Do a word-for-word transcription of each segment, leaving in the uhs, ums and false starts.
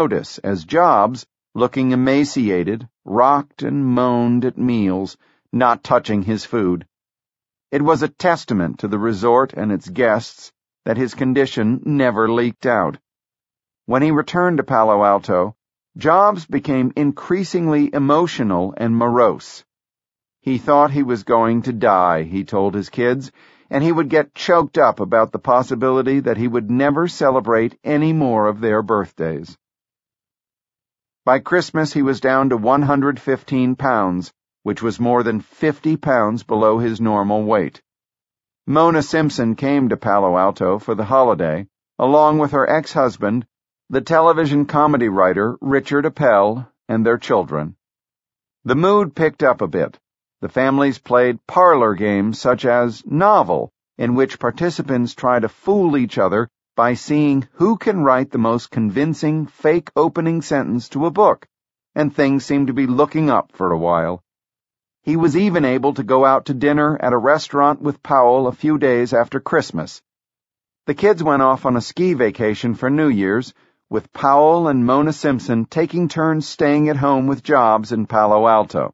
notice as Jobs, looking emaciated, rocked and moaned at meals, not touching his food. It was a testament to the resort and its guests that his condition never leaked out. When he returned to Palo Alto, Jobs became increasingly emotional and morose. He thought he was going to die, he told his kids, and he would get choked up about the possibility that he would never celebrate any more of their birthdays. By Christmas, he was down to one hundred fifteen pounds, which was more than fifty pounds below his normal weight. Mona Simpson came to Palo Alto for the holiday, along with her ex-husband, the television comedy writer Richard Appel, and their children. The mood picked up a bit. The families played parlor games such as Novel, in which participants try to fool each other by seeing who can write the most convincing fake opening sentence to a book, and things seemed to be looking up for a while. He was even able to go out to dinner at a restaurant with Powell a few days after Christmas. The kids went off on a ski vacation for New Year's, with Powell and Mona Simpson taking turns staying at home with Jobs in Palo Alto.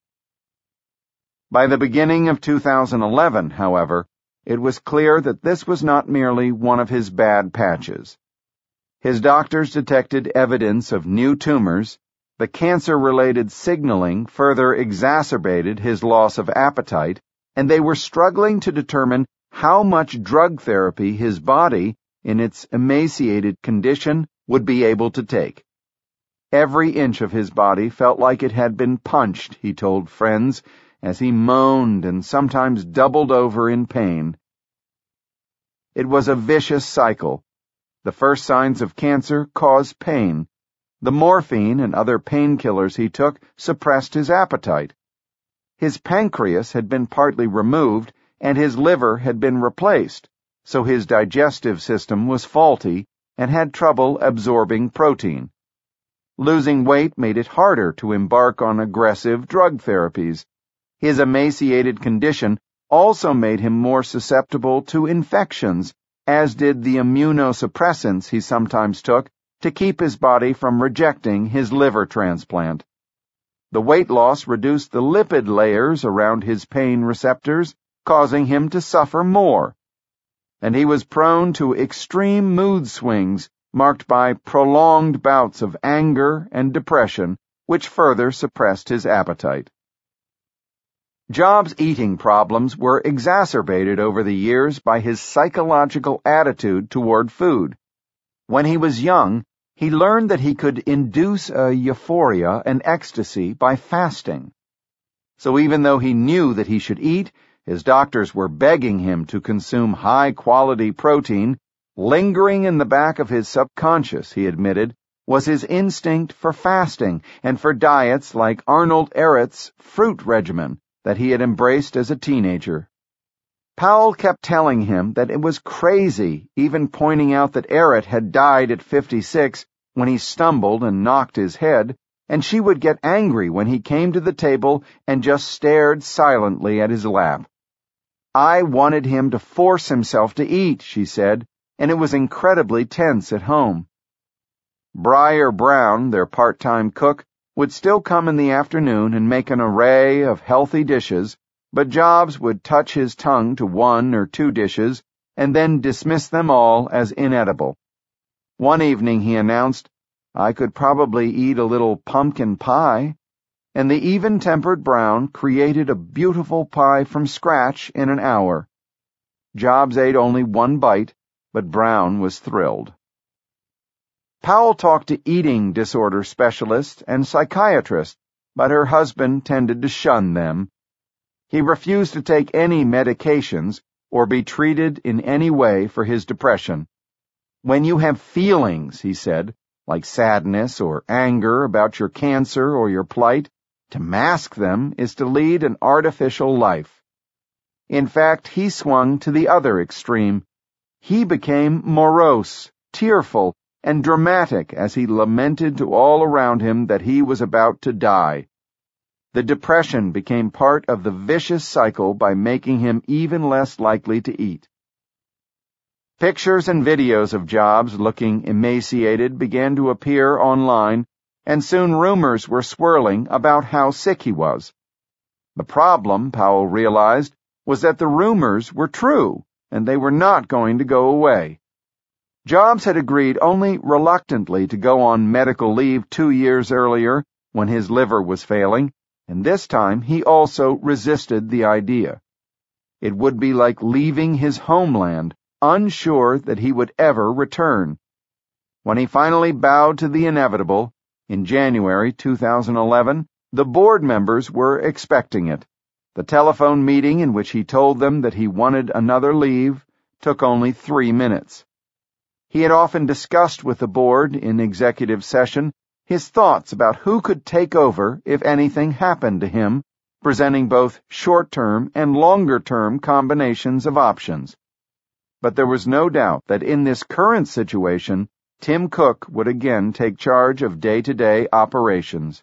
By the beginning of two thousand eleven, however, it was clear that this was not merely one of his bad patches. His doctors detected evidence of new tumors. The cancer-related signaling further exacerbated his loss of appetite, and they were struggling to determine how much drug therapy his body, in its emaciated condition, would be able to take. Every inch of his body felt like it had been punched, he told friends, as he moaned and sometimes doubled over in pain. It was a vicious cycle. The first signs of cancer caused pain. The morphine and other painkillers he took suppressed his appetite. His pancreas had been partly removed, and his liver had been replaced, so his digestive system was faulty and had trouble absorbing protein. Losing weight made it harder to embark on aggressive drug therapies. His emaciated condition also made him more susceptible to infections, as did the immunosuppressants he sometimes took to keep his body from rejecting his liver transplant. The weight loss reduced the lipid layers around his pain receptors, causing him to suffer more. And he was prone to extreme mood swings marked by prolonged bouts of anger and depression, which further suppressed his appetite. Jobs' eating problems were exacerbated over the years by his psychological attitude toward food. When he was young, he learned that he could induce a euphoria and ecstasy by fasting. So even though he knew that he should eat, his doctors were begging him to consume high-quality protein. Lingering in the back of his subconscious, he admitted, was his instinct for fasting and for diets like Arnold Ehret's fruit regimen that he had embraced as a teenager. Powell kept telling him that it was crazy, even pointing out that Ehret had died at fifty-six when he stumbled and knocked his head, and she would get angry when he came to the table and just stared silently at his lap. I wanted him to force himself to eat, she said, and it was incredibly tense at home. Briar Brown, their part-time cook, would still come in the afternoon and make an array of healthy dishes, but Jobs would touch his tongue to one or two dishes and then dismiss them all as inedible. One evening he announced, "I could probably eat a little pumpkin pie," and the even-tempered Brown created a beautiful pie from scratch in an hour. Jobs ate only one bite, but Brown was thrilled. Powell talked to eating disorder specialists and psychiatrists, but her husband tended to shun them. He refused to take any medications or be treated in any way for his depression. When you have feelings, he said, like sadness or anger about your cancer or your plight, to mask them is to lead an artificial life. In fact, he swung to the other extreme. He became morose, tearful, and dramatic as he lamented to all around him that he was about to die. The depression became part of the vicious cycle by making him even less likely to eat. Pictures and videos of Jobs looking emaciated began to appear online, and soon rumors were swirling about how sick he was. The problem, Powell realized, was that the rumors were true, and they were not going to go away. Jobs had agreed only reluctantly to go on medical leave two years earlier when his liver was failing, and this time he also resisted the idea. It would be like leaving his homeland, unsure that he would ever return. When he finally bowed to the inevitable, in January two thousand eleven, the board members were expecting it. The telephone meeting in which he told them that he wanted another leave took only three minutes. He had often discussed with the board in executive session his thoughts about who could take over if anything happened to him, presenting both short-term and longer-term combinations of options. But there was no doubt that in this current situation, Tim Cook would again take charge of day-to-day operations.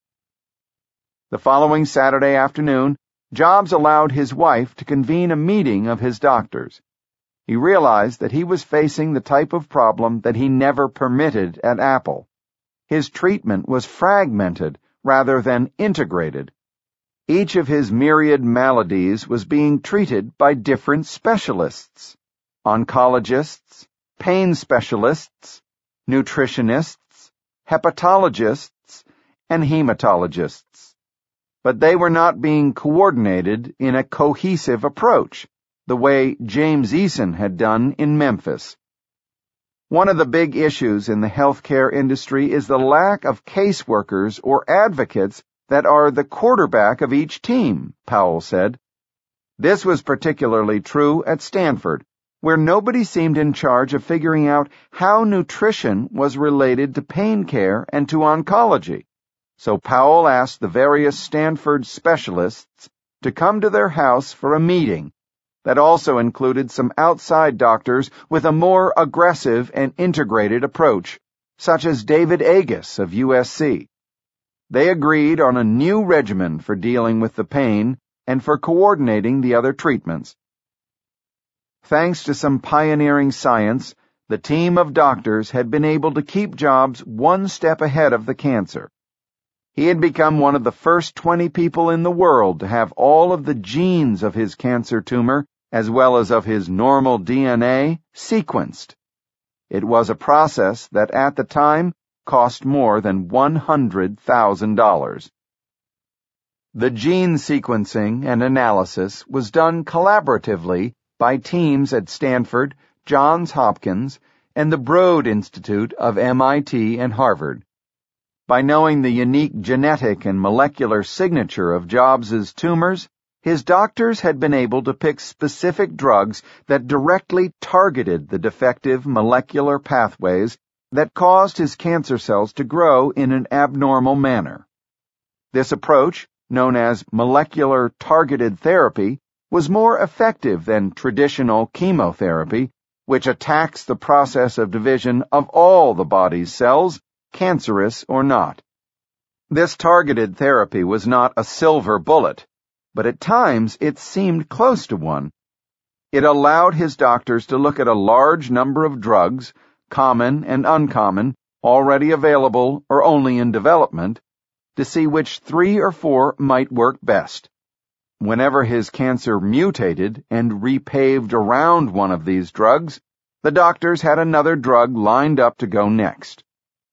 The following Saturday afternoon, Jobs allowed his wife to convene a meeting of his doctors. He realized that he was facing the type of problem that he never permitted at Apple. His treatment was fragmented rather than integrated. Each of his myriad maladies was being treated by different specialists: oncologists, pain specialists, nutritionists, hepatologists, and hematologists. But they were not being coordinated in a cohesive approach, the way James Eason had done in Memphis. One of the big issues in the healthcare industry is the lack of caseworkers or advocates that are the quarterback of each team, Powell said. This was particularly true at Stanford, where nobody seemed in charge of figuring out how nutrition was related to pain care and to oncology. So Powell asked the various Stanford specialists to come to their house for a meeting that also included some outside doctors with a more aggressive and integrated approach, such as David Agus of U S C. They agreed on a new regimen for dealing with the pain and for coordinating the other treatments. Thanks to some pioneering science, the team of doctors had been able to keep Jobs one step ahead of the cancer. He had become one of the first twenty people in the world to have all of the genes of his cancer tumor, as well as of his normal D N A, sequenced. It was a process that at the time cost more than one hundred thousand dollars. The gene sequencing and analysis was done collaboratively by teams at Stanford, Johns Hopkins, and the Broad Institute of M I T and Harvard. By knowing the unique genetic and molecular signature of Jobs's tumors, his doctors had been able to pick specific drugs that directly targeted the defective molecular pathways that caused his cancer cells to grow in an abnormal manner. This approach, known as molecular targeted therapy, was more effective than traditional chemotherapy, which attacks the process of division of all the body's cells, cancerous or not. This targeted therapy was not a silver bullet, but at times it seemed close to one. It allowed his doctors to look at a large number of drugs, common and uncommon, already available or only in development, to see which three or four might work best. Whenever his cancer mutated and repaved around one of these drugs, the doctors had another drug lined up to go next.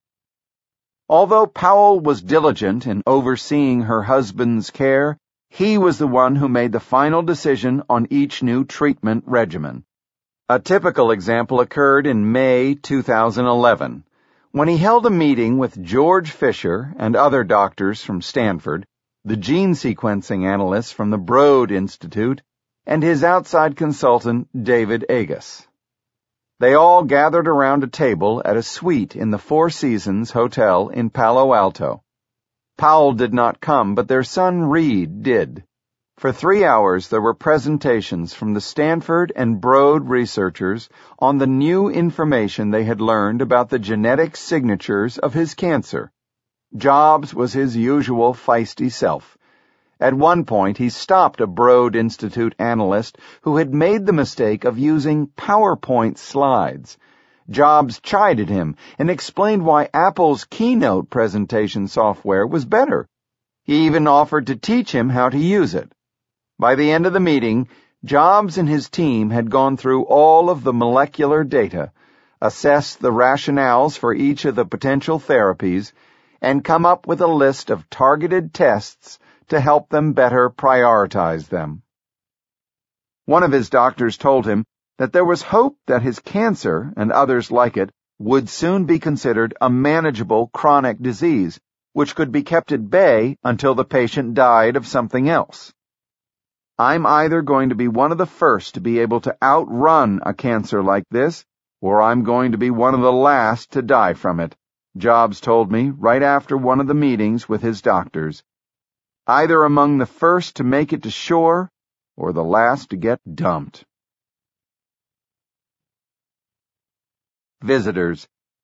Although Powell was diligent in overseeing her husband's care, he was the one who made the final decision on each new treatment regimen. A typical example occurred in May two thousand eleven, when he held a meeting with George Fisher and other doctors from Stanford, the gene sequencing analysts from the Broad Institute, and his outside consultant, David Agus. They all gathered around a table at a suite in the Four Seasons Hotel in Palo Alto. Powell did not come, but their son Reed did. For three hours there were presentations from the Stanford and Broad researchers on the new information they had learned about the genetic signatures of his cancer. Jobs was his usual feisty self, At one point, he stopped a Broad Institute analyst who had made the mistake of using PowerPoint slides. Jobs chided him and explained why Apple's Keynote presentation software was better. He even offered to teach him how to use it. By the end of the meeting, Jobs and his team had gone through all of the molecular data, assessed the rationales for each of the potential therapies, and come up with a list of targeted tests to help them better prioritize them. One of his doctors told him that there was hope that his cancer, and others like it, would soon be considered a manageable chronic disease, which could be kept at bay until the patient died of something else. I'm either going to be one of the first to be able to outrun a cancer like this, or I'm going to be one of the last to die from it, Jobs told me right after one of the meetings with his doctors. Either among the first to make it to shore, or the last to get dumped. Visitors.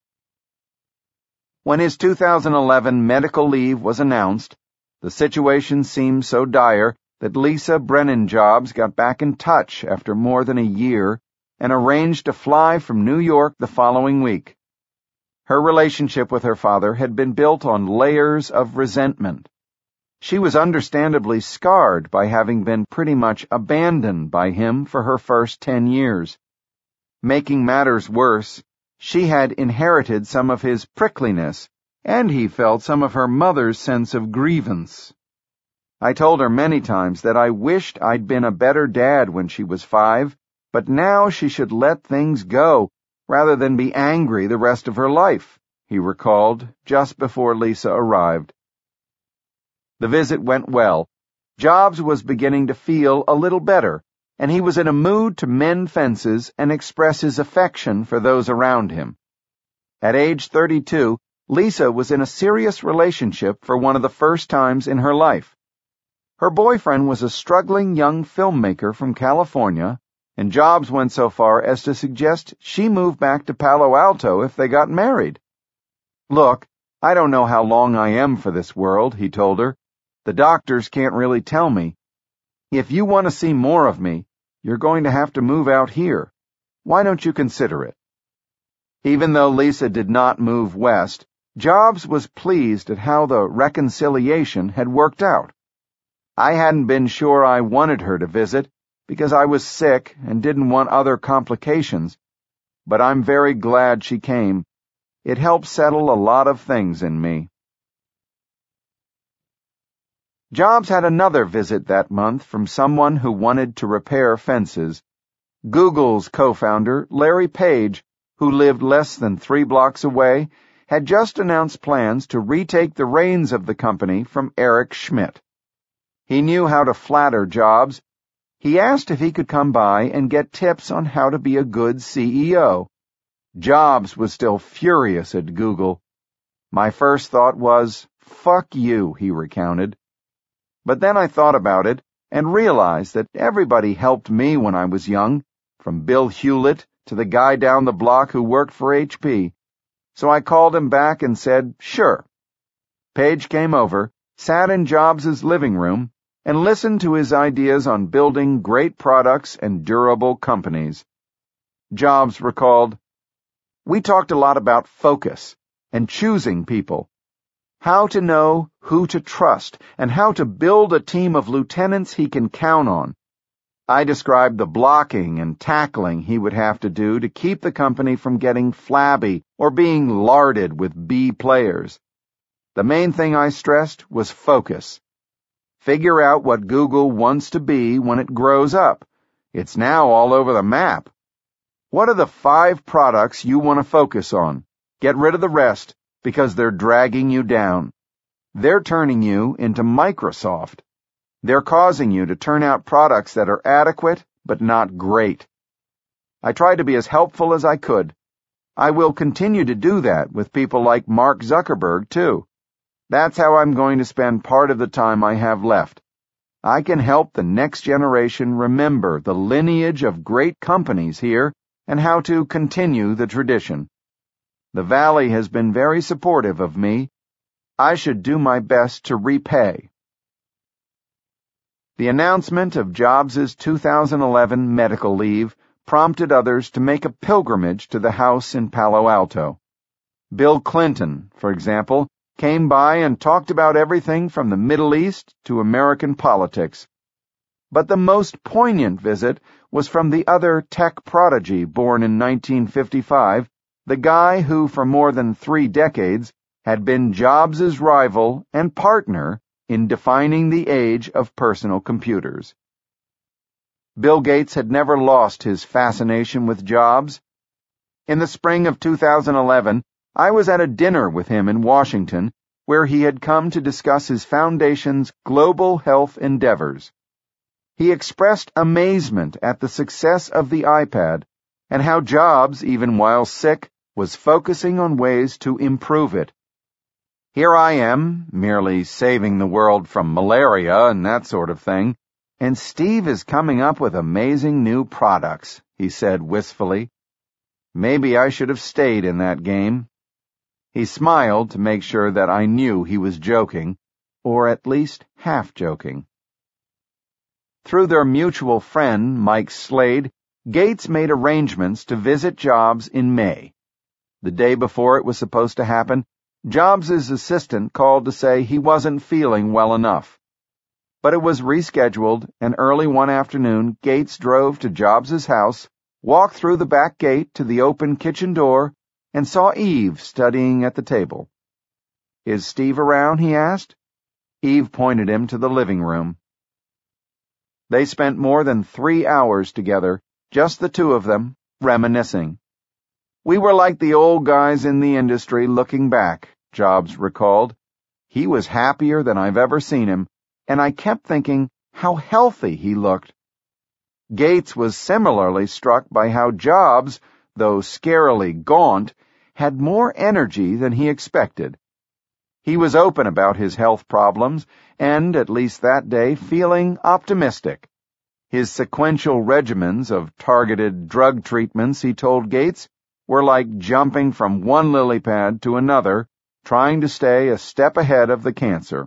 When his two thousand eleven medical leave was announced, the situation seemed so dire that Lisa Brennan Jobs got back in touch after more than a year and arranged to fly from New York the following week. Her relationship with her father had been built on layers of resentment. She was understandably scarred by having been pretty much abandoned by him for her first ten years. Making matters worse, she had inherited some of his prickliness, and he felt some of her mother's sense of grievance. I told her many times that I wished I'd been a better dad when she was five, but now she should let things go, rather than be angry the rest of her life, he recalled just before Lisa arrived. The visit went well. Jobs was beginning to feel a little better, and he was in a mood to mend fences and express his affection for those around him. At age thirty-two, Lisa was in a serious relationship for one of the first times in her life. Her boyfriend was a struggling young filmmaker from California, and Jobs went so far as to suggest she move back to Palo Alto if they got married. "Look, I don't know how long I am for this world," he told her. "The doctors can't really tell me. If you want to see more of me, you're going to have to move out here. Why don't you consider it?" Even though Lisa did not move west, Jobs was pleased at how the reconciliation had worked out. I hadn't been sure I wanted her to visit because I was sick and didn't want other complications, but I'm very glad she came. It helped settle a lot of things in me. Jobs had another visit that month from someone who wanted to repair fences. Google's co-founder, Larry Page, who lived less than three blocks away, had just announced plans to retake the reins of the company from Eric Schmidt. He knew how to flatter Jobs. He asked if he could come by and get tips on how to be a good C E O. Jobs was still furious at Google. "My first thought was, fuck you," he recounted. But then I thought about it and realized that everybody helped me when I was young, from Bill Hewlett to the guy down the block who worked for H P. So I called him back and said, sure. Page came over, sat in Jobs' living room, and listened to his ideas on building great products and durable companies. Jobs recalled, "We talked a lot about focus and choosing people. How to know who to trust, and how to build a team of lieutenants he can count on. I described the blocking and tackling he would have to do to keep the company from getting flabby or being larded with B players. The main thing I stressed was focus. Figure out what Google wants to be when it grows up. It's now all over the map. What are the five products you want to focus on? Get rid of the rest, because they're dragging you down. They're turning you into Microsoft. They're causing you to turn out products that are adequate but not great." I tried to be as helpful as I could. I will continue to do that with people like Mark Zuckerberg, too. That's how I'm going to spend part of the time I have left. I can help the next generation remember the lineage of great companies here and how to continue the tradition. The Valley has been very supportive of me. I should do my best to repay. The announcement of Jobs' two thousand eleven medical leave prompted others to make a pilgrimage to the house in Palo Alto. Bill Clinton, for example, came by and talked about everything from the Middle East to American politics. But the most poignant visit was from the other tech prodigy born in nineteen fifty-five, the guy who for more than three decades had been Jobs' rival and partner in defining the age of personal computers. Bill Gates had never lost his fascination with Jobs. In the spring of two thousand eleven, I was at a dinner with him in Washington, where he had come to discuss his foundation's global health endeavors. He expressed amazement at the success of the iPad and how Jobs, even while sick, was focusing on ways to improve it. Here I am, merely saving the world from malaria and that sort of thing, and Steve is coming up with amazing new products, he said wistfully. Maybe I should have stayed in that game. He smiled to make sure that I knew he was joking, or at least half joking. Through their mutual friend, Mike Slade, Gates made arrangements to visit Jobs in May. The day before it was supposed to happen, Jobs' assistant called to say he wasn't feeling well enough. But it was rescheduled, and early one afternoon, Gates drove to Jobs' house, walked through the back gate to the open kitchen door, and saw Eve studying at the table. "Is Steve around?" he asked. Eve pointed him to the living room. They spent more than three hours together, just the two of them, reminiscing. "We were like the old guys in the industry looking back," Jobs recalled. "He was happier than I've ever seen him, and I kept thinking how healthy he looked." Gates was similarly struck by how Jobs, though scarily gaunt, had more energy than he expected. He was open about his health problems, and, at least that day, feeling optimistic. His sequential regimens of targeted drug treatments, he told Gates, were like jumping from one lily pad to another, trying to stay a step ahead of the cancer.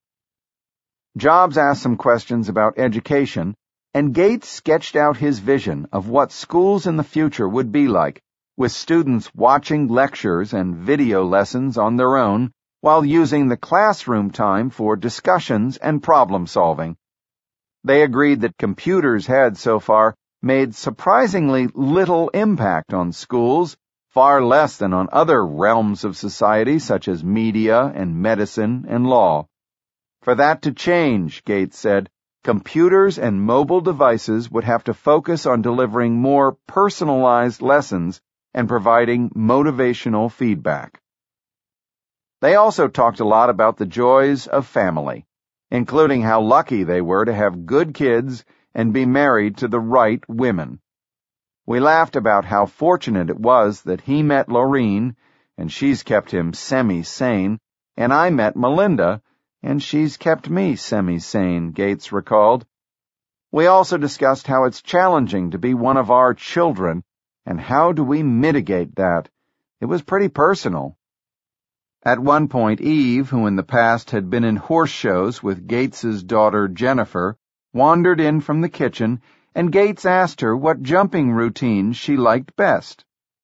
Jobs asked some questions about education, and Gates sketched out his vision of what schools in the future would be like, with students watching lectures and video lessons on their own while using the classroom time for discussions and problem-solving. They agreed that computers had, so far, made surprisingly little impact on schools, far less than on other realms of society such as media and medicine and law. For that to change, Gates said, computers and mobile devices would have to focus on delivering more personalized lessons and providing motivational feedback. They also talked a lot about the joys of family, including how lucky they were to have good kids and be married to the right women. We laughed about how fortunate it was that he met Laureen, and she's kept him semi-sane, and I met Melinda, and she's kept me semi-sane, Gates recalled. We also discussed how it's challenging to be one of our children, and how do we mitigate that. It was pretty personal. At one point, Eve, who in the past had been in horse shows with Gates's daughter Jennifer, wandered in from the kitchen, and Gates asked her what jumping routine she liked best.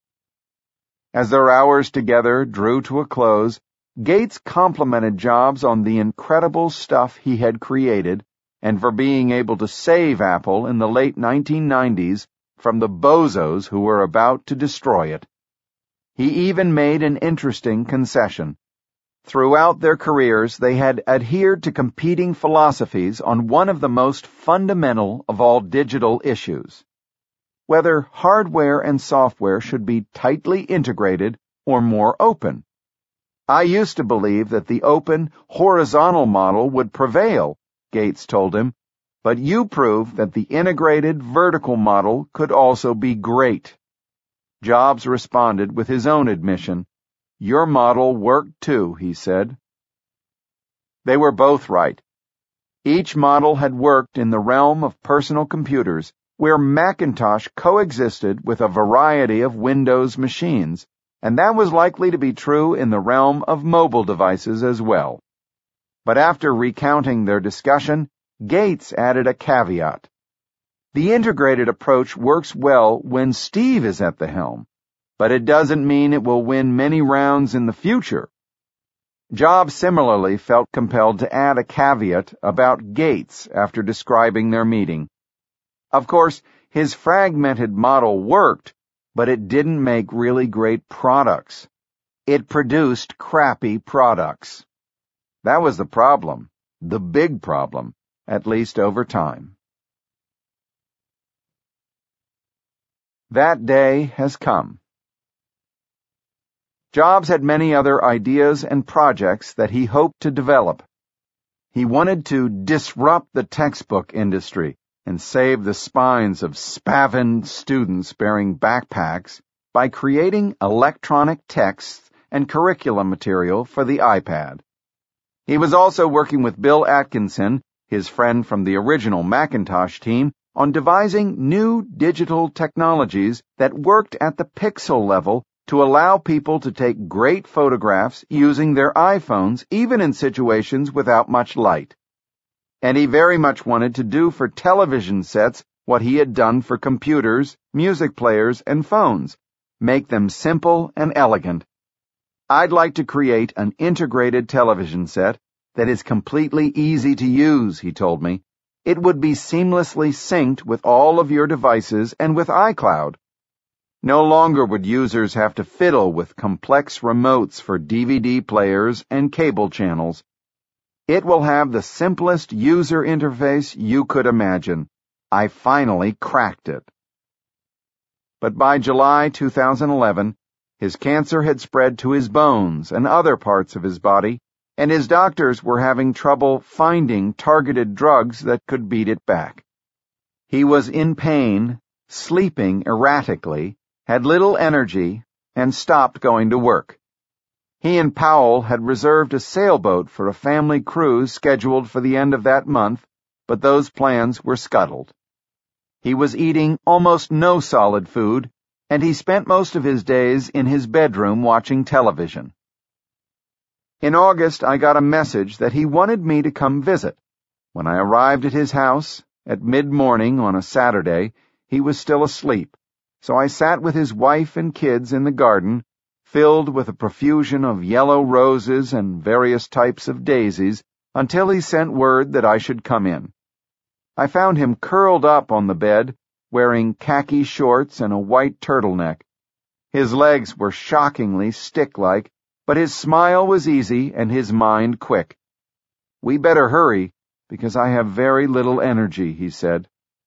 As their hours together drew to a close, Gates complimented Jobs on the incredible stuff he had created and for being able to save Apple in the late nineteen nineties from the bozos who were about to destroy it. He even made an interesting concession. Throughout their careers, they had adhered to competing philosophies on one of the most fundamental of all digital issues: whether hardware and software should be tightly integrated or more open. "I used to believe that the open, horizontal model would prevail," Gates told him, "but you proved that the integrated, vertical model could also be great." Jobs responded with his own admission. "Your model worked too," he said. They were both right. Each model had worked in the realm of personal computers, where Macintosh coexisted with a variety of Windows machines, and that was likely to be true in the realm of mobile devices as well. But after recounting their discussion, Gates added a caveat. The integrated approach works well when Steve is at the helm, but it doesn't mean it will win many rounds in the future. Jobs similarly felt compelled to add a caveat about Gates after describing their meeting. Of course, his fragmented model worked, but it didn't make really great products. It produced crappy products. That was the problem, the big problem, at least over time. That day has come. Jobs had many other ideas and projects that he hoped to develop. He wanted to disrupt the textbook industry and save the spines of spavined students bearing backpacks by creating electronic texts and curriculum material for the iPad. He was also working with Bill Atkinson, his friend from the original Macintosh team, on devising new digital technologies that worked at the pixel level to allow people to take great photographs using their iPhones, even in situations without much light. And he very much wanted to do for television sets what he had done for computers, music players, and phones, make them simple and elegant. I'd like to create an integrated television set that is completely easy to use, he told me. It would be seamlessly synced with all of your devices and with iCloud. No longer would users have to fiddle with complex remotes for D V D players and cable channels. It will have the simplest user interface you could imagine. I finally cracked it. But by July two thousand eleven, his cancer had spread to his bones and other parts of his body, and his doctors were having trouble finding targeted drugs that could beat it back. He was in pain, sleeping erratically, had little energy, and stopped going to work. He and Powell had reserved a sailboat for a family cruise scheduled for the end of that month, but those plans were scuttled. He was eating almost no solid food, and he spent most of his days in his bedroom watching television. In August, I got a message that he wanted me to come visit. When I arrived at his house, at mid-morning on a Saturday, he was still asleep, so I sat with his wife and kids in the garden, filled with a profusion of yellow roses and various types of daisies, until he sent word that I should come in. I found him curled up on the bed, wearing khaki shorts and a white turtleneck. His legs were shockingly stick-like, but his smile was easy and his mind quick. "We better hurry, because I have very little energy," he said.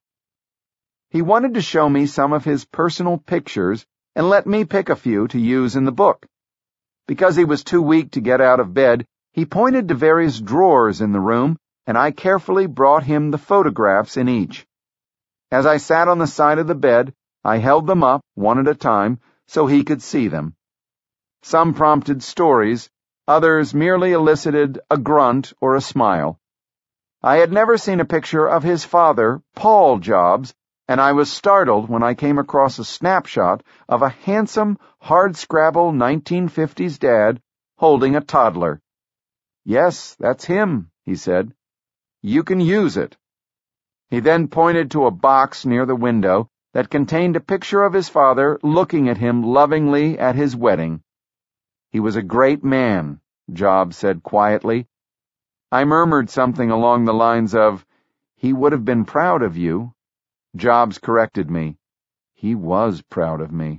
He wanted to show me some of his personal pictures and let me pick a few to use in the book. Because he was too weak to get out of bed, he pointed to various drawers in the room, and I carefully brought him the photographs in each. As I sat on the side of the bed, I held them up, one at a time, so he could see them. Some prompted stories, others merely elicited a grunt or a smile. I had never seen a picture of his father, Paul Jobs, and I was startled when I came across a snapshot of a handsome, hard-scrabble nineteen fifties dad holding a toddler. "Yes, that's him," he said. "You can use it." He then pointed to a box near the window that contained a picture of his father looking at him lovingly at his wedding. "He was a great man," Jobs said quietly. I murmured something along the lines of, "He would have been proud of you." Jobs corrected me. He was proud of me.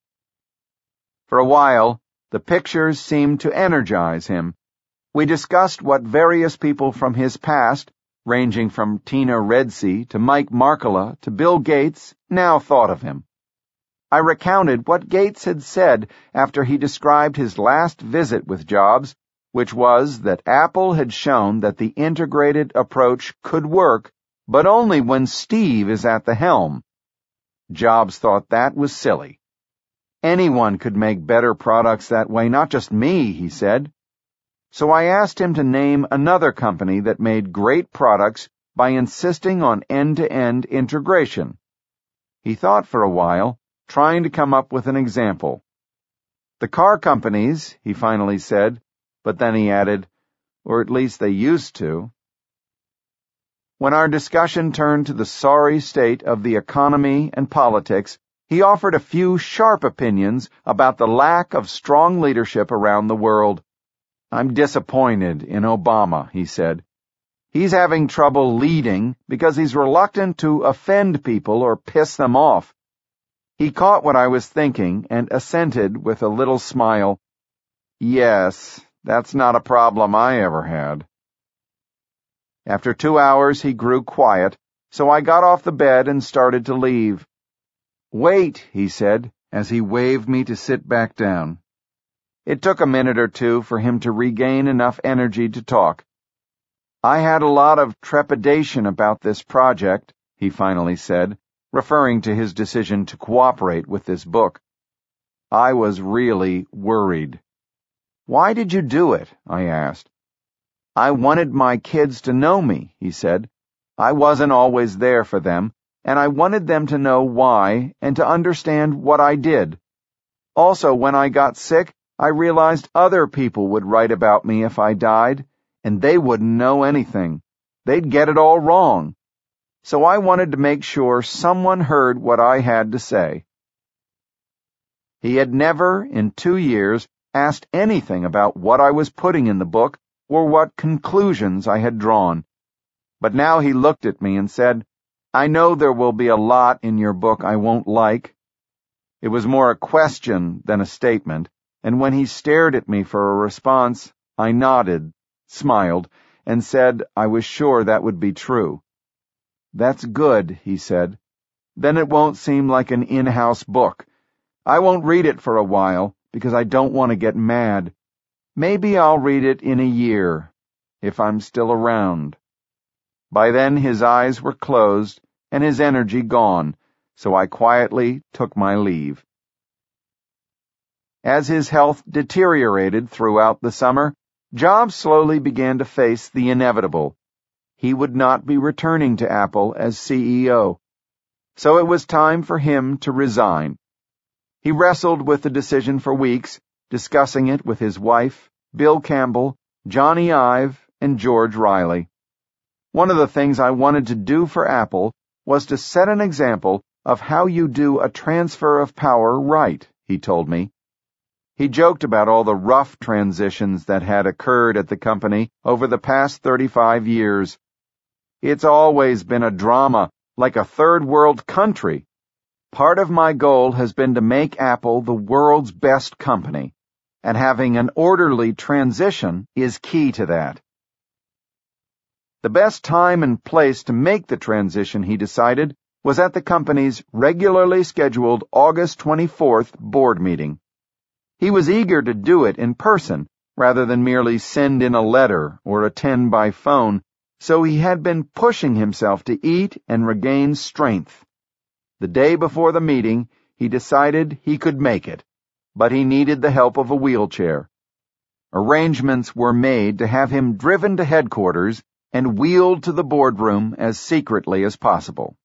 For a while, the pictures seemed to energize him. We discussed what various people from his past, ranging from Tina Redsey to Mike Markkula to Bill Gates, now thought of him. I recounted what Gates had said after he described his last visit with Jobs, which was that Apple had shown that the integrated approach could work, but only when Steve is at the helm. Jobs thought that was silly. Anyone could make better products that way, not just me, he said. So I asked him to name another company that made great products by insisting on end-to-end integration. He thought for a while, trying to come up with an example. "The car companies," he finally said, but then he added, "or at least they used to." When our discussion turned to the sorry state of the economy and politics, he offered a few sharp opinions about the lack of strong leadership around the world. "I'm disappointed in Obama," he said. "He's having trouble leading because he's reluctant to offend people or piss them off." He caught what I was thinking and assented with a little smile. "Yes, that's not a problem I ever had." After two hours he grew quiet, so I got off the bed and started to leave. "Wait," he said, as he waved me to sit back down. It took a minute or two for him to regain enough energy to talk. "I had a lot of trepidation about this project," he finally said, referring to his decision to cooperate with this book. "I was really worried." "Why did you do it?" I asked. "I wanted my kids to know me," he said. "I wasn't always there for them, and I wanted them to know why and to understand what I did. Also, when I got sick, I realized other people would write about me if I died, and they wouldn't know anything. They'd get it all wrong. So I wanted to make sure someone heard what I had to say." He had never, in two years, asked anything about what I was putting in the book or what conclusions I had drawn. But now he looked at me and said, "I know there will be a lot in your book I won't like." It was more a question than a statement, and when he stared at me for a response, I nodded, smiled, and said I was sure that would be true. "That's good," he said. "Then it won't seem like an in-house book. I won't read it for a while, because I don't want to get mad. Maybe I'll read it in a year, if I'm still around." By then his eyes were closed and his energy gone, so I quietly took my leave. As his health deteriorated throughout the summer, Jobs slowly began to face the inevitable. He would not be returning to Apple as C E O. So it was time for him to resign. He wrestled with the decision for weeks, discussing it with his wife, Bill Campbell, Johnny Ive, and George Riley. One of the things I wanted to do for Apple was to set an example of how you do a transfer of power right, he told me. He joked about all the rough transitions that had occurred at the company over the past thirty-five years. "It's always been a drama, like a third-world country. Part of my goal has been to make Apple the world's best company, and having an orderly transition is key to that." The best time and place to make the transition, he decided, was at the company's regularly scheduled August twenty-fourth board meeting. He was eager to do it in person, rather than merely send in a letter or attend by phone, so he had been pushing himself to eat and regain strength. The day before the meeting, he decided he could make it, but he needed the help of a wheelchair. Arrangements were made to have him driven to headquarters and wheeled to the boardroom as secretly as possible.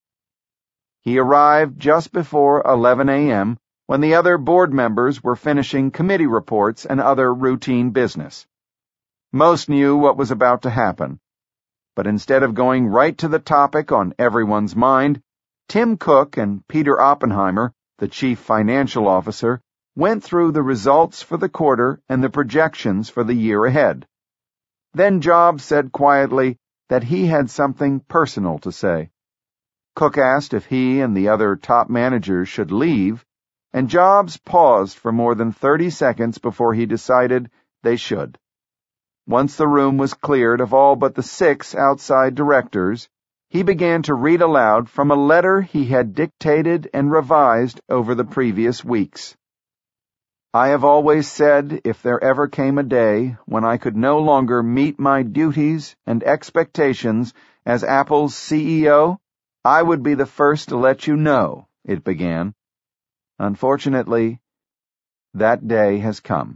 He arrived just before eleven a.m., when the other board members were finishing committee reports and other routine business. Most knew what was about to happen, but instead of going right to the topic on everyone's mind, Tim Cook and Peter Oppenheimer, the chief financial officer, went through the results for the quarter and the projections for the year ahead. Then Jobs said quietly that he had something personal to say. Cook asked if he and the other top managers should leave, and Jobs paused for more than thirty seconds before he decided they should. Once the room was cleared of all but the six outside directors, he began to read aloud from a letter he had dictated and revised over the previous weeks. "I have always said if there ever came a day when I could no longer meet my duties and expectations as Apple's C E O, I would be the first to let you know," it began. Unfortunately, that day has come.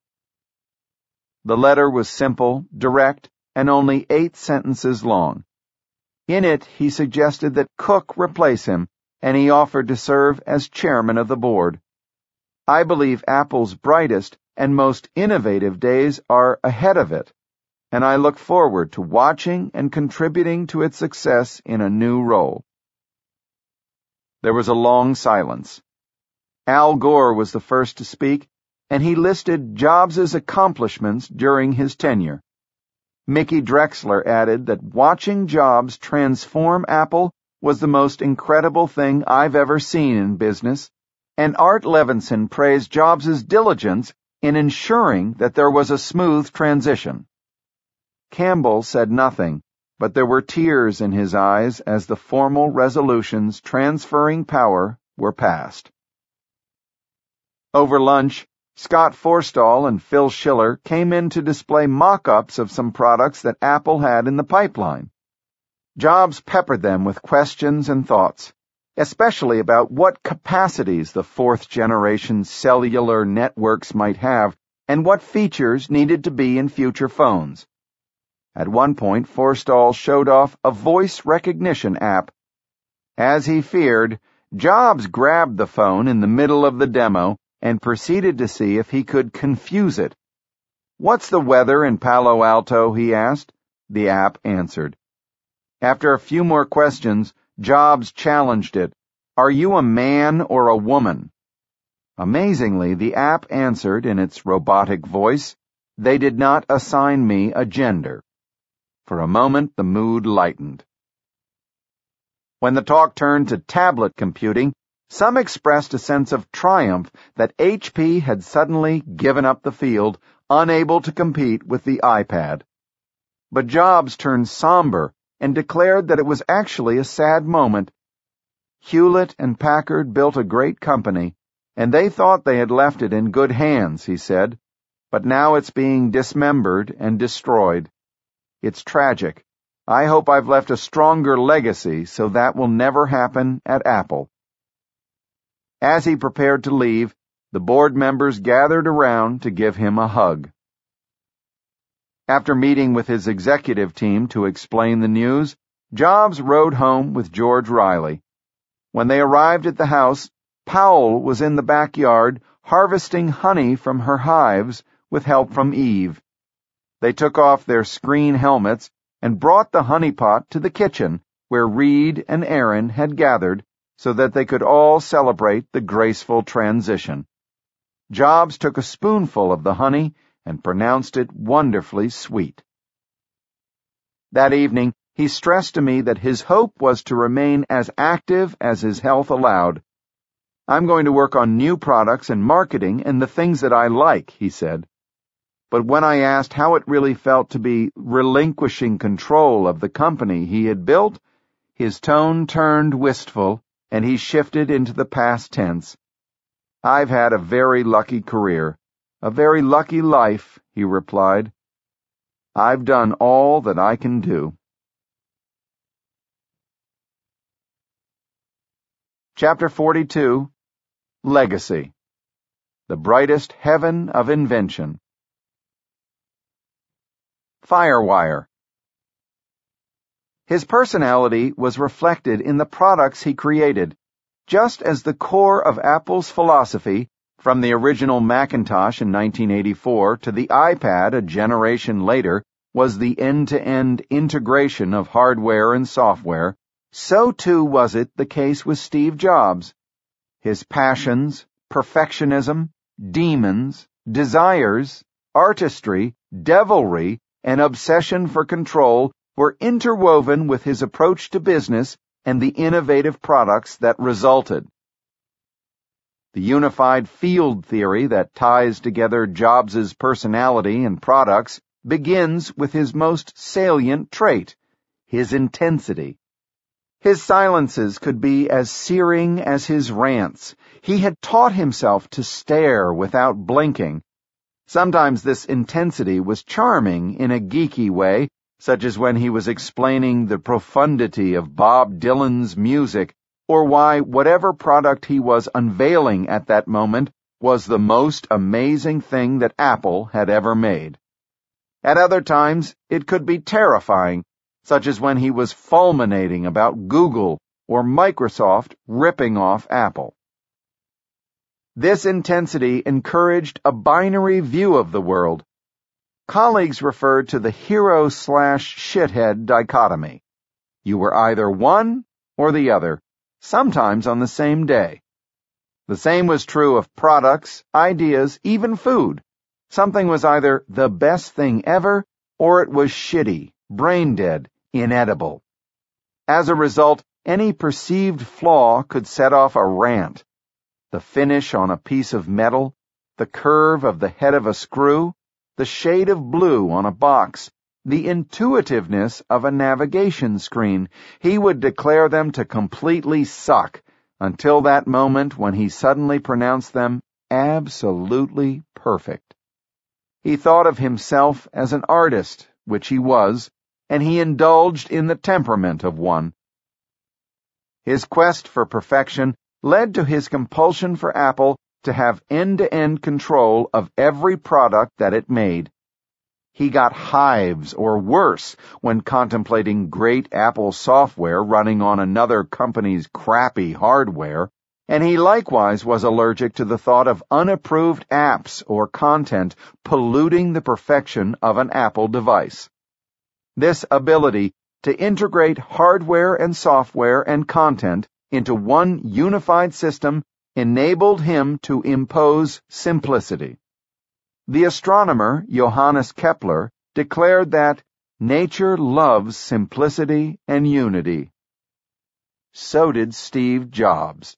The letter was simple, direct, and only eight sentences long. In it, he suggested that Cook replace him, and he offered to serve as chairman of the board. "I believe Apple's brightest and most innovative days are ahead of it. and I look forward to watching and contributing to its success in a new role." There was a long silence. Al Gore was the first to speak, and he listed Jobs' accomplishments during his tenure. Mickey Drexler added that watching Jobs transform Apple was the most incredible thing I've ever seen in business, and Art Levinson praised Jobs' diligence in ensuring that there was a smooth transition. Campbell said nothing, but there were tears in his eyes as the formal resolutions transferring power were passed. Over lunch, Scott Forstall and Phil Schiller came in to display mock-ups of some products that Apple had in the pipeline. Jobs peppered them with questions and thoughts, especially about what capacities the fourth-generation cellular networks might have and what features needed to be in future phones. At one point, Forstall showed off a voice recognition app. As he feared, Jobs grabbed the phone in the middle of the demo and proceeded to see if he could confuse it. "What's the weather in Palo Alto?" he asked. The app answered. After a few more questions, Jobs challenged it. "Are you a man or a woman?" Amazingly, the app answered in its robotic voice, "They did not assign me a gender." For a moment, the mood lightened. When the talk turned to tablet computing, some expressed a sense of triumph that H P had suddenly given up the field, unable to compete with the iPad. But Jobs turned somber and declared that it was actually a sad moment. Hewlett and Packard built a great company, and they thought they had left it in good hands, he said, but now it's being dismembered and destroyed. It's tragic. I hope I've left a stronger legacy so that will never happen at Apple. As he prepared to leave, the board members gathered around to give him a hug. After meeting with his executive team to explain the news, Jobs rode home with George Riley. When they arrived at the house, Powell was in the backyard harvesting honey from her hives with help from Eve. They took off their screen helmets and brought the honeypot to the kitchen where Reed and Aaron had gathered so that they could all celebrate the graceful transition. Jobs took a spoonful of the honey and pronounced it wonderfully sweet. That evening, he stressed to me that his hope was to remain as active as his health allowed. "I'm going to work on new products and marketing and the things that I like," he said. But when I asked how it really felt to be relinquishing control of the company he had built, his tone turned wistful, and he shifted into the past tense. "I've had a very lucky career, a very lucky life," he replied. "I've done all that I can do." Chapter forty-two, Legacy. The Brightest Heaven of Invention. Firewire. His personality was reflected in the products he created, just as the core of Apple's philosophy, from the original Macintosh in nineteen eighty-four to the iPad a generation later, was the end-to-end integration of hardware and software. So too was it the case with Steve Jobs. His passions, perfectionism, demons, desires, artistry, devilry, and obsession for control were interwoven with his approach to business and the innovative products that resulted. The unified field theory that ties together Jobs' personality and products begins with his most salient trait, his intensity. His silences could be as searing as his rants. He had taught himself to stare without blinking. Sometimes this intensity was charming in a geeky way, such as when he was explaining the profundity of Bob Dylan's music, or why whatever product he was unveiling at that moment was the most amazing thing that Apple had ever made. At other times, it could be terrifying, such as when he was fulminating about Google or Microsoft ripping off Apple. This intensity encouraged a binary view of the world. colleagues referred to the hero slash shithead dichotomy. You were either one or the other, sometimes on the same day. The same was true of products, ideas, even food. Something was either the best thing ever, or it was shitty, brain-dead, inedible. As a result, any perceived flaw could set off a rant. The finish on a piece of metal, the curve of the head of a screw, the shade of blue on a box, the intuitiveness of a navigation screen, he would declare them to completely suck, until that moment when he suddenly pronounced them absolutely perfect. He thought of himself as an artist, which he was, and he indulged in the temperament of one. His quest for perfection led to his compulsion for Apple to have end-to-end control of every product that it made. He got hives or worse when contemplating great Apple software running on another company's crappy hardware, and he likewise was allergic to the thought of unapproved apps or content polluting the perfection of an Apple device. This ability to integrate hardware and software and content into one unified system enabled him to impose simplicity. The astronomer Johannes Kepler declared that nature loves simplicity and unity. So did Steve Jobs.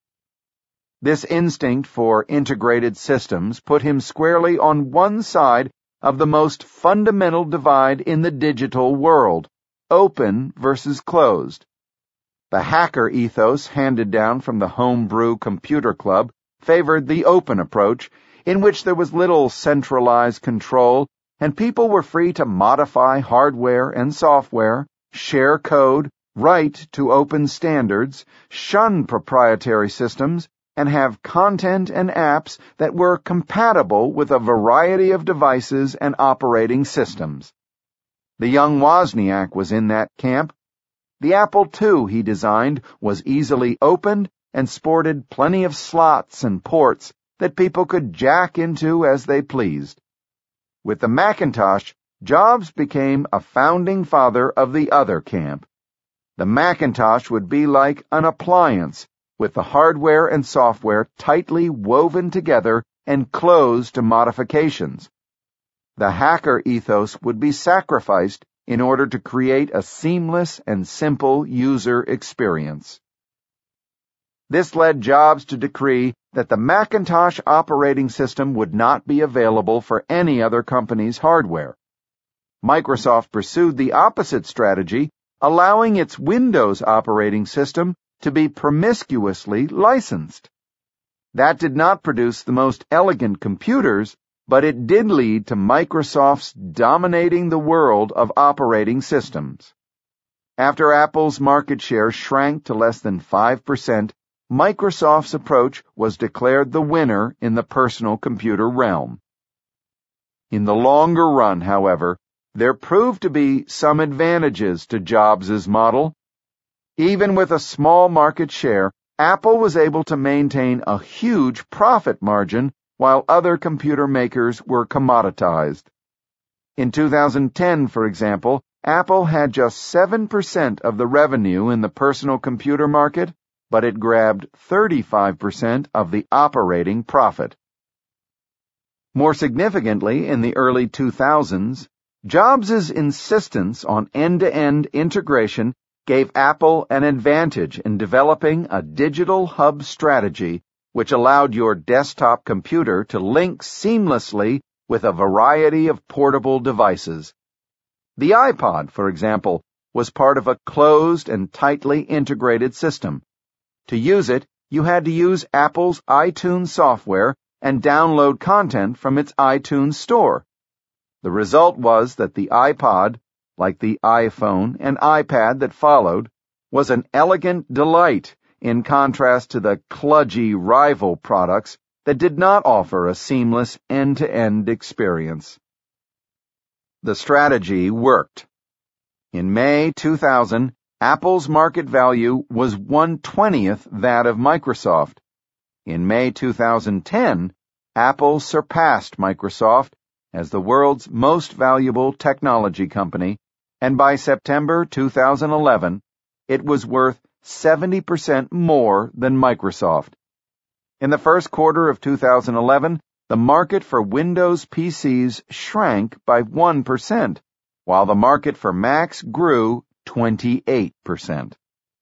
This instinct for integrated systems put him squarely on one side of the most fundamental divide in the digital world, open versus closed. The hacker ethos handed down from the Homebrew Computer Club favored the open approach, in which there was little centralized control, and people were free to modify hardware and software, share code, write to open standards, shun proprietary systems, and have content and apps that were compatible with a variety of devices and operating systems. The young Wozniak was in that camp. The Apple two he designed was easily opened and sported plenty of slots and ports that people could jack into as they pleased. With the Macintosh, Jobs became a founding father of the other camp. The Macintosh would be like an appliance, with the hardware and software tightly woven together and closed to modifications. The hacker ethos would be sacrificed in order to create a seamless and simple user experience. This led Jobs to decree that the Macintosh operating system would not be available for any other company's hardware. Microsoft pursued the opposite strategy, allowing its Windows operating system to be promiscuously licensed. That did not produce the most elegant computers, but it did lead to Microsoft's dominating the world of operating systems. After Apple's market share shrank to less than five percent, Microsoft's approach was declared the winner in the personal computer realm. In the longer run, however, there proved to be some advantages to Jobs' model. Even with a small market share, Apple was able to maintain a huge profit margin while other computer makers were commoditized. In two thousand ten, for example, Apple had just seven percent of the revenue in the personal computer market, but it grabbed thirty-five percent of the operating profit. More significantly, in the early two thousands, Jobs' insistence on end-to-end integration gave Apple an advantage in developing a digital hub strategy which allowed your desktop computer to link seamlessly with a variety of portable devices. The iPod, for example, was part of a closed and tightly integrated system. To use it, you had to use Apple's iTunes software and download content from its iTunes store. The result was that the iPod, like the iPhone and iPad that followed, was an elegant delight in contrast to the kludgy rival products that did not offer a seamless end-to-end experience. The strategy worked. In May two thousand, Apple's market value was one twentieth that of Microsoft. In May two thousand ten, Apple surpassed Microsoft as the world's most valuable technology company, and by September two thousand eleven, it was worth seventy percent more than Microsoft. In the first quarter of two thousand eleven, the market for Windows P Cs shrank by one percent, while the market for Macs grew twenty-eight percent.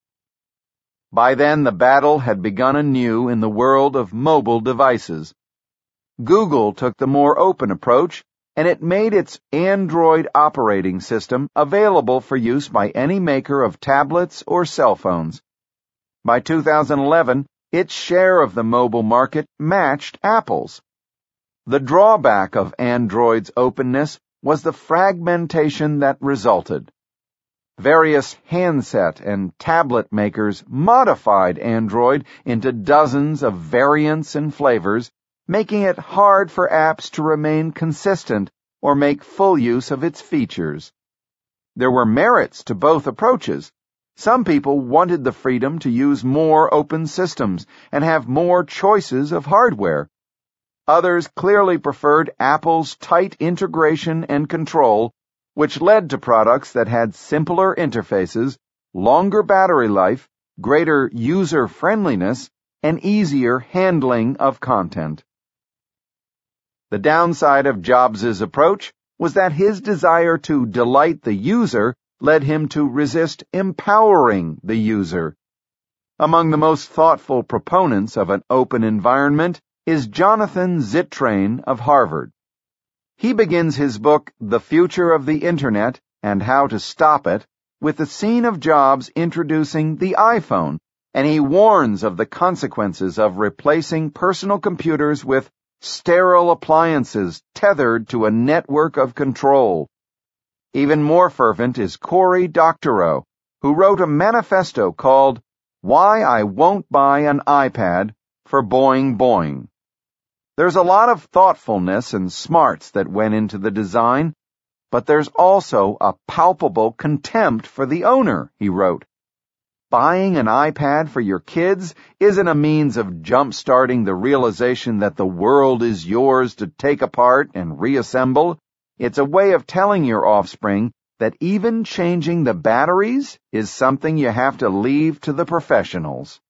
By then, the battle had begun anew in the world of mobile devices. Google took the more open approach, and it made its Android operating system available for use by any maker of tablets or cell phones. By two thousand eleven, its share of the mobile market matched Apple's. The drawback of Android's openness was the fragmentation that resulted. Various handset and tablet makers modified Android into dozens of variants and flavors, making it hard for apps to remain consistent or make full use of its features. There were merits to both approaches. Some people wanted the freedom to use more open systems and have more choices of hardware. Others clearly preferred Apple's tight integration and control, which led to products that had simpler interfaces, longer battery life, greater user-friendliness, and easier handling of content. The downside of Jobs' approach was that his desire to delight the user led him to resist empowering the user. Among the most thoughtful proponents of an open environment is Jonathan Zittrain of Harvard. He begins his book, The Future of the Internet and How to Stop It, with the scene of Jobs introducing the iPhone, and he warns of the consequences of replacing personal computers with sterile appliances tethered to a network of control. Even more fervent is Cory Doctorow, who wrote a manifesto called Why I Won't Buy an iPad for Boing Boing. There's a lot of thoughtfulness and smarts that went into the design, but there's also a palpable contempt for the owner, he wrote. Buying an iPad for your kids isn't a means of jump-starting the realization that the world is yours to take apart and reassemble. It's a way of telling your offspring that even changing the batteries is something you have to leave to the professionals.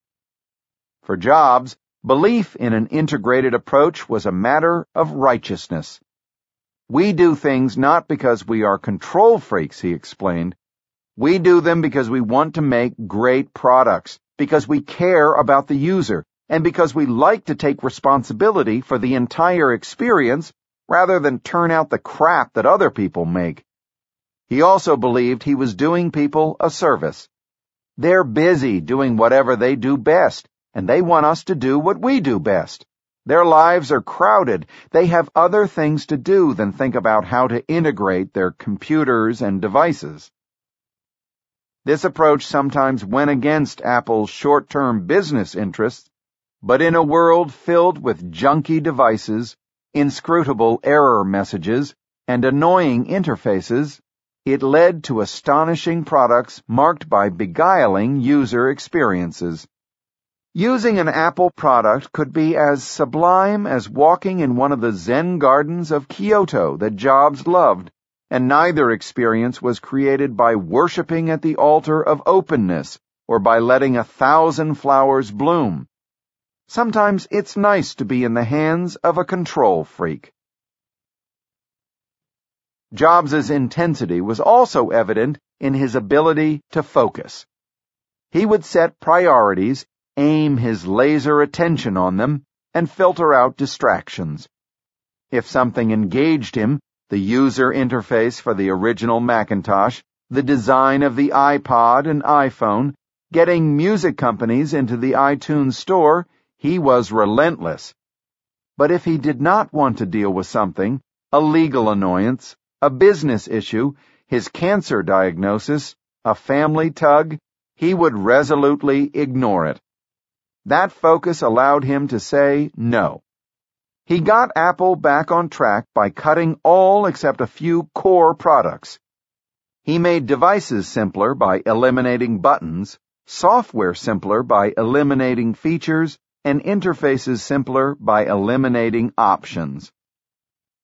For Jobs, belief in an integrated approach was a matter of righteousness. We do things not because we are control freaks, he explained. We do them because we want to make great products, because we care about the user, and because we like to take responsibility for the entire experience rather than turn out the crap that other people make. He also believed he was doing people a service. They're busy doing whatever they do best, and they want us to do what we do best. Their lives are crowded. They have other things to do than think about how to integrate their computers and devices. This approach sometimes went against Apple's short-term business interests, but in a world filled with junky devices, inscrutable error messages, and annoying interfaces, it led to astonishing products marked by beguiling user experiences. Using an Apple product could be as sublime as walking in one of the Zen gardens of Kyoto that Jobs loved, and neither experience was created by worshiping at the altar of openness or by letting a thousand flowers bloom. Sometimes it's nice to be in the hands of a control freak. Jobs' intensity was also evident in his ability to focus. He would set priorities, aim his laser attention on them, and filter out distractions. If something engaged him, the user interface for the original Macintosh, the design of the iPod and iPhone, getting music companies into the iTunes store, he was relentless. But if he did not want to deal with something, a legal annoyance, a business issue, his cancer diagnosis, a family tug, he would resolutely ignore it. That focus allowed him to say no. He got Apple back on track by cutting all except a few core products. He made devices simpler by eliminating buttons, software simpler by eliminating features, and interfaces simpler by eliminating options.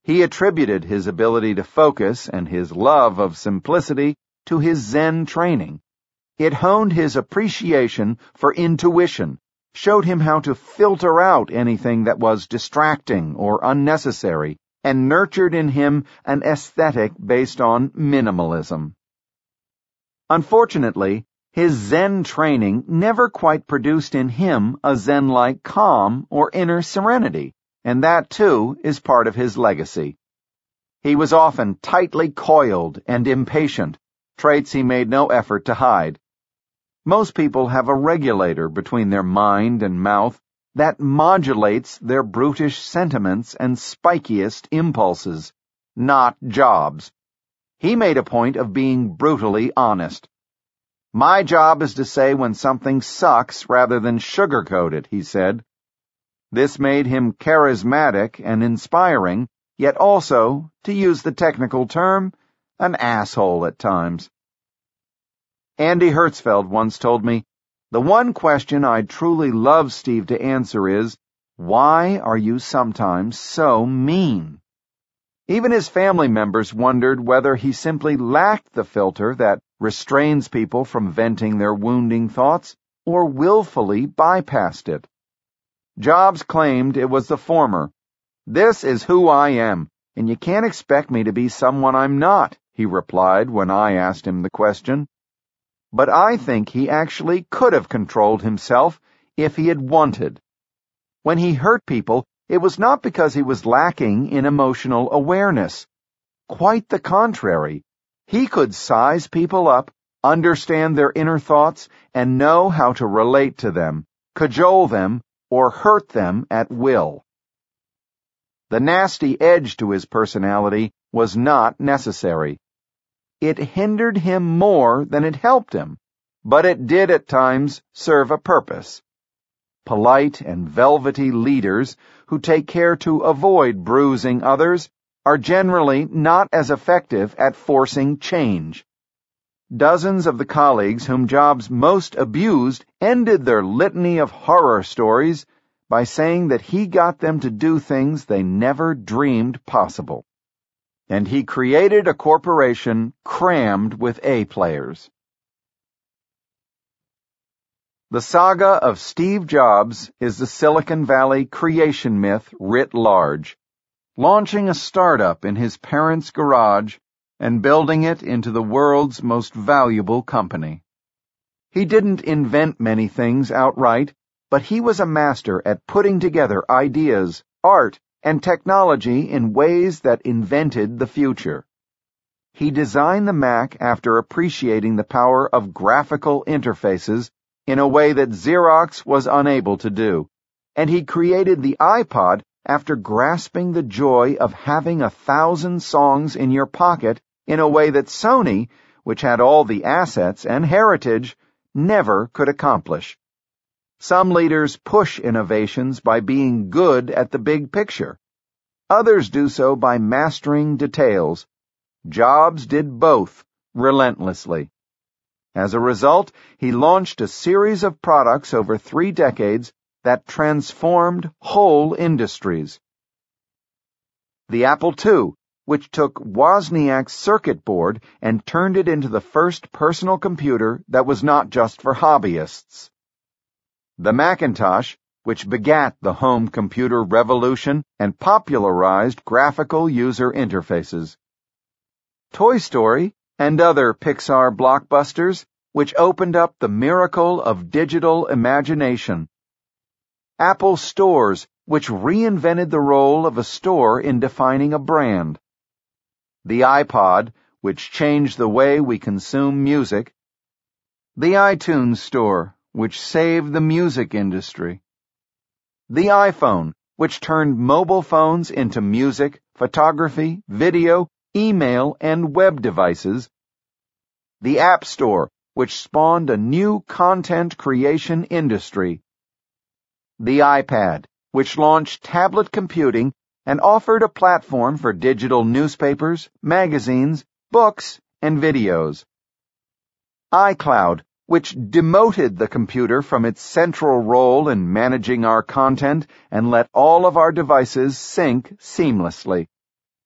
He attributed his ability to focus and his love of simplicity to his Zen training. It honed his appreciation for intuition, showed him how to filter out anything that was distracting or unnecessary, and nurtured in him an aesthetic based on minimalism. Unfortunately, his Zen training never quite produced in him a Zen-like calm or inner serenity, and that, too, is part of his legacy. He was often tightly coiled and impatient, traits he made no effort to hide. Most people have a regulator between their mind and mouth that modulates their brutish sentiments and spikiest impulses, not Jobs. He made a point of being brutally honest. "My job is to say when something sucks rather than sugarcoat it," he said. This made him charismatic and inspiring, yet also, to use the technical term, an asshole at times. Andy Hertzfeld once told me, "The one question I'd truly love Steve to answer is, why are you sometimes so mean?" Even his family members wondered whether he simply lacked the filter that restrains people from venting their wounding thoughts, or willfully bypassed it. Jobs claimed it was the former. "This is who I am, and you can't expect me to be someone I'm not," he replied when I asked him the question. But I think he actually could have controlled himself if he had wanted. When he hurt people, it was not because he was lacking in emotional awareness. Quite the contrary. He could size people up, understand their inner thoughts, and know how to relate to them, cajole them, or hurt them at will. The nasty edge to his personality was not necessary. It hindered him more than it helped him, but it did at times serve a purpose. Polite and velvety leaders who take care to avoid bruising others are generally not as effective at forcing change. Dozens of the colleagues whom Jobs most abused ended their litany of horror stories by saying that he got them to do things they never dreamed possible. And he created a corporation crammed with A-players. The saga of Steve Jobs is the Silicon Valley creation myth writ large, launching a startup in his parents' garage and building it into the world's most valuable company. He didn't invent many things outright, but he was a master at putting together ideas, art, and technology in ways that invented the future. He designed the Mac after appreciating the power of graphical interfaces in a way that Xerox was unable to do, and he created the iPod after grasping the joy of having a thousand songs in your pocket in a way that Sony, which had all the assets and heritage, never could accomplish. Some leaders push innovations by being good at the big picture. Others do so by mastering details. Jobs did both relentlessly. As a result, he launched a series of products over three decades that transformed whole industries. The Apple two, which took Wozniak's circuit board and turned it into the first personal computer that was not just for hobbyists. The Macintosh, which begat the home computer revolution and popularized graphical user interfaces. Toy Story and other Pixar blockbusters, which opened up the miracle of digital imagination. Apple Stores, which reinvented the role of a store in defining a brand. The iPod, which changed the way we consume music. The iTunes Store, which saved the music industry. The iPhone, which turned mobile phones into music, photography, video, email, and web devices. The App Store, which spawned a new content creation industry. The iPad, which launched tablet computing and offered a platform for digital newspapers, magazines, books, and videos. iCloud, which demoted the computer from its central role in managing our content and let all of our devices sync seamlessly.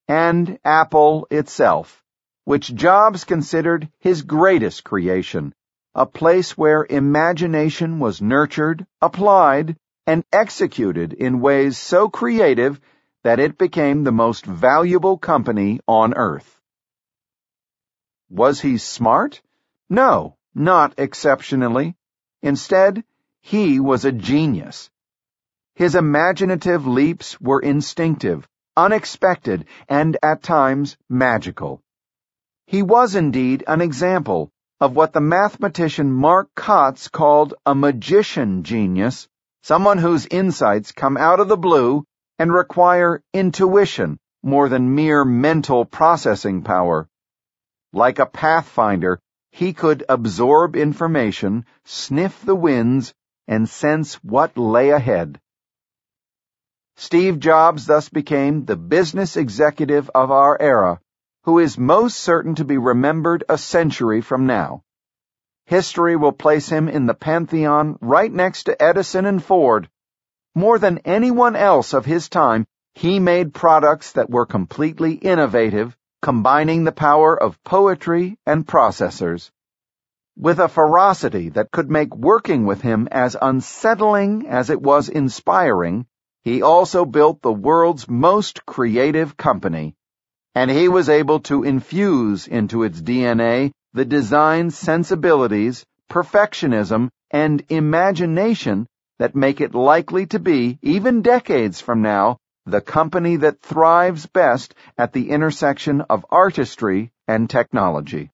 and Apple itself, which Jobs considered his greatest creation, a place where imagination was nurtured, applied, and executed in ways so creative that it became the most valuable company on earth. Was he smart? No, not exceptionally. Instead, he was a genius. His imaginative leaps were instinctive, unexpected, and at times magical. He was indeed an example of what the mathematician Mark Kotz called a magician genius, someone whose insights come out of the blue and require intuition more than mere mental processing power. Like a pathfinder, he could absorb information, sniff the winds, and sense what lay ahead. Steve Jobs thus became the business executive of our era, who is most certain to be remembered a century from now. History will place him in the pantheon right next to Edison and Ford. More than anyone else of his time, he made products that were completely innovative, combining the power of poetry and processors. With a ferocity that could make working with him as unsettling as it was inspiring, he also built the world's most creative company, and he was able to infuse into its D N A the design sensibilities, perfectionism, and imagination that make it likely to be, even decades from now, the company that thrives best at the intersection of artistry and technology.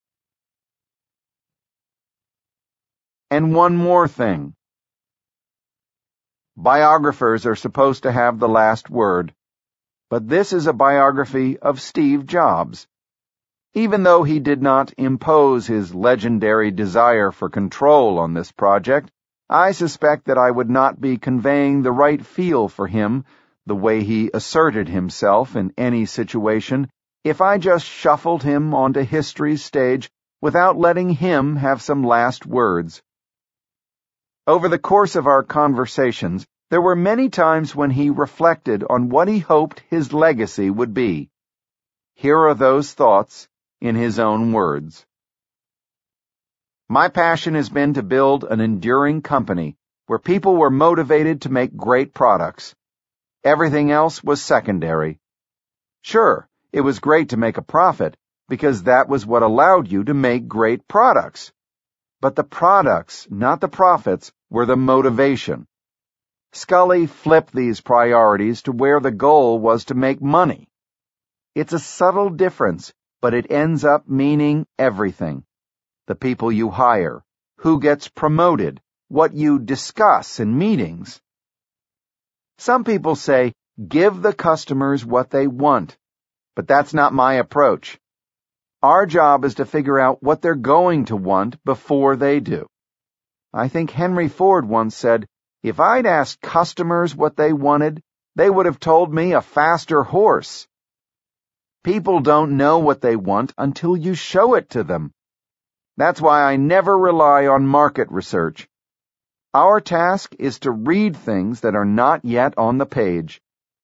And one more thing. Biographers are supposed to have the last word, but this is a biography of Steve Jobs. Even though he did not impose his legendary desire for control on this project, I suspect that I would not be conveying the right feel for him, the way he asserted himself in any situation, if I just shuffled him onto history's stage without letting him have some last words. Over the course of our conversations, there were many times when he reflected on what he hoped his legacy would be. Here are those thoughts in his own words. My passion has been to build an enduring company where people were motivated to make great products. Everything else was secondary. Sure, it was great to make a profit, because that was what allowed you to make great products. But the products, not the profits, were the motivation. Scully flipped these priorities to where the goal was to make money. It's a subtle difference, but it ends up meaning everything. The people you hire, who gets promoted, what you discuss in meetings. Some people say, give the customers what they want, but that's not my approach. Our job is to figure out what they're going to want before they do. I think Henry Ford once said, if I'd asked customers what they wanted, they would have told me a faster horse. People don't know what they want until you show it to them. That's why I never rely on market research. Our task is to read things that are not yet on the page.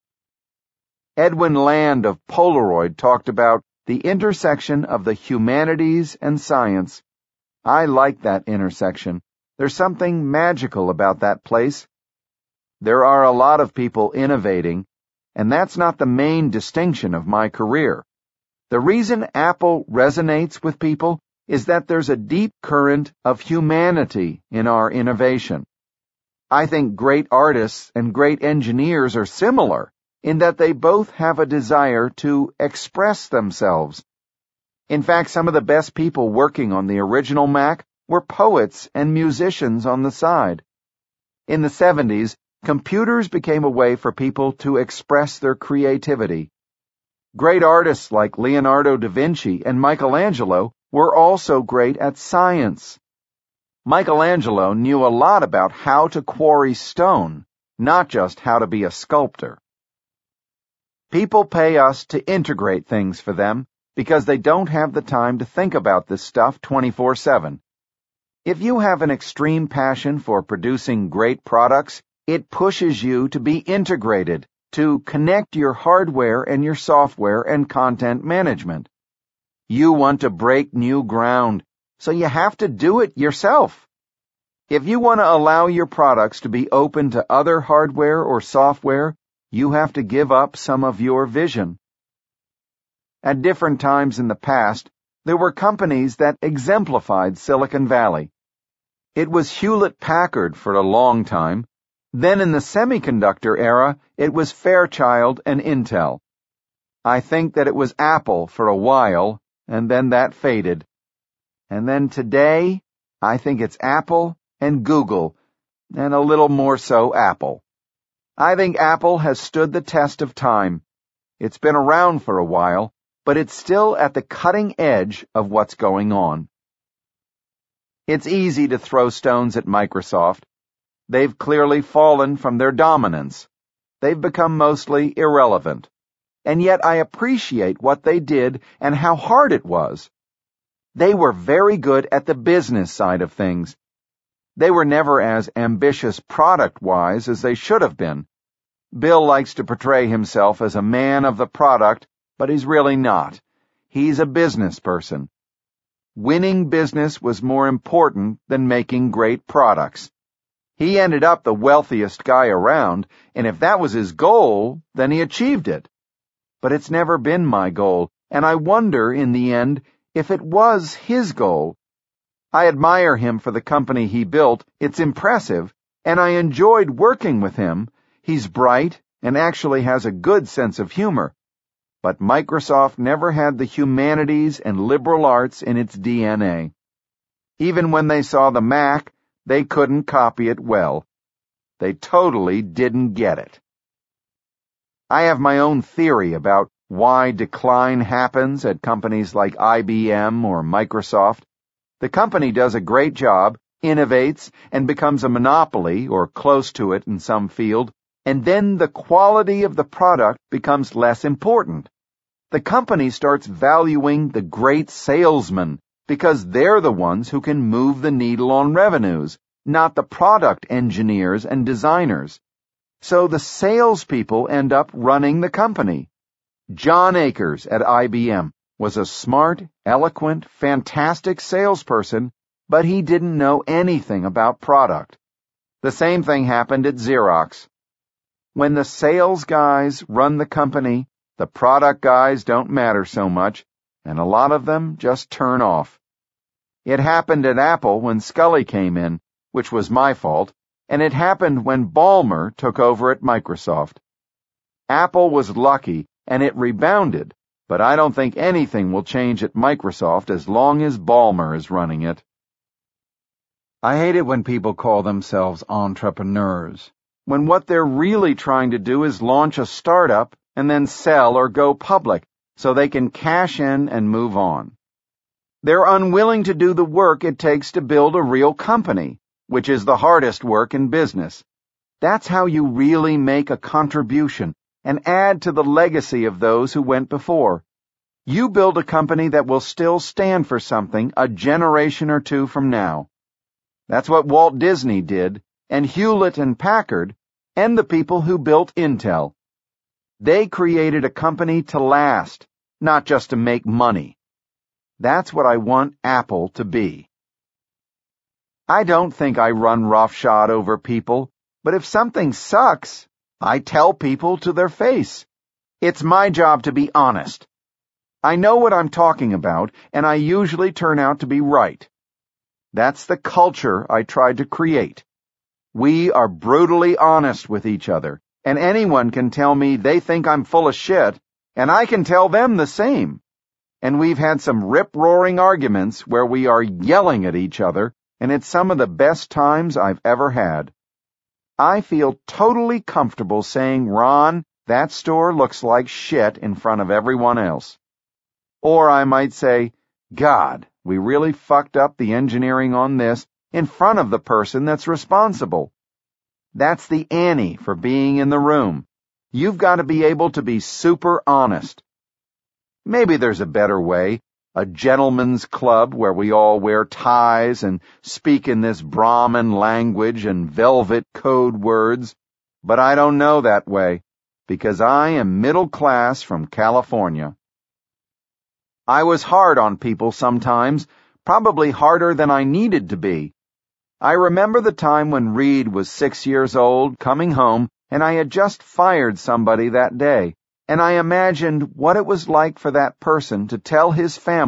Edwin Land of Polaroid talked about the intersection of the humanities and science. I like that intersection. There's something magical about that place. There are a lot of people innovating, and that's not the main distinction of my career. The reason Apple resonates with people is that there's a deep current of humanity in our innovation. I think great artists and great engineers are similar in that they both have a desire to express themselves. In fact, some of the best people working on the original Mac were poets and musicians on the side. In the seventies, computers became a way for people to express their creativity. Great artists like Leonardo da Vinci and Michelangelo were also great at science. Michelangelo knew a lot about how to quarry stone, not just how to be a sculptor. People pay us to integrate things for them because they don't have the time to think about this stuff twenty-four seven. If you have an extreme passion for producing great products, it pushes you to be integrated, to connect your hardware and your software and content management. You want to break new ground, so you have to do it yourself. If you want to allow your products to be open to other hardware or software, you have to give up some of your vision. At different times in the past, there were companies that exemplified Silicon Valley. It was Hewlett-Packard for a long time. Then in the semiconductor era, it was Fairchild and Intel. I think that it was Apple for a while, and then that faded. And then today, I think it's Apple and Google, and a little more so Apple. I think Apple has stood the test of time. It's been around for a while, but it's still at the cutting edge of what's going on. It's easy to throw stones at Microsoft. They've clearly fallen from their dominance. They've become mostly irrelevant. And yet I appreciate what they did and how hard it was. They were very good at the business side of things. They were never as ambitious product-wise as they should have been. Bill likes to portray himself as a man of the product, but he's really not. He's a business person. Winning business was more important than making great products. He ended up the wealthiest guy around, and if that was his goal, then he achieved it. But it's never been my goal, and I wonder, in the end, if it was his goal. I admire him for the company he built. It's impressive, and I enjoyed working with him. He's bright and actually has a good sense of humor. But Microsoft never had the humanities and liberal arts in its D N A. Even when they saw the Mac, they couldn't copy it well. They totally didn't get it. I have my own theory about why decline happens at companies like I B M or Microsoft. The company does a great job, innovates, and becomes a monopoly or close to it in some field, and then the quality of the product becomes less important. The company starts valuing the great salesmen because they're the ones who can move the needle on revenues, not the product engineers and designers. So the salespeople end up running the company. John Akers at I B M was a smart, eloquent, fantastic salesperson, but he didn't know anything about product. The same thing happened at Xerox. When the sales guys run the company, the product guys don't matter so much, and a lot of them just turn off. It happened at Apple when Scully came in, which was my fault, and it happened when Ballmer took over at Microsoft. Apple was lucky, and it rebounded, but I don't think anything will change at Microsoft as long as Ballmer is running it. I hate it when people call themselves entrepreneurs, when what they're really trying to do is launch a startup and then sell or go public so they can cash in and move on. They're unwilling to do the work it takes to build a real company, which is the hardest work in business. That's how you really make a contribution and add to the legacy of those who went before. You build a company that will still stand for something a generation or two from now. That's what Walt Disney did, and Hewlett and Packard, and the people who built Intel. They created a company to last, not just to make money. That's what I want Apple to be. I don't think I run roughshod over people, but if something sucks, I tell people to their face. It's my job to be honest. I know what I'm talking about, and I usually turn out to be right. That's the culture I tried to create. We are brutally honest with each other, and anyone can tell me they think I'm full of shit, and I can tell them the same. And we've had some rip-roaring arguments where we are yelling at each other, and it's some of the best times I've ever had. I feel totally comfortable saying, Ron, that store looks like shit in front of everyone else. Or I might say, God, we really fucked up the engineering on this in front of the person that's responsible. That's the ante for being in the room. You've got to be able to be super honest. Maybe there's a better way, a gentleman's club where we all wear ties and speak in this Brahmin language and velvet code words, but I don't know that way. because I am middle class from California. I was hard on people sometimes, probably harder than I needed to be. I remember the time when Reed was six years old, coming home, and I had just fired somebody that day, and I imagined what it was like for that person to tell his family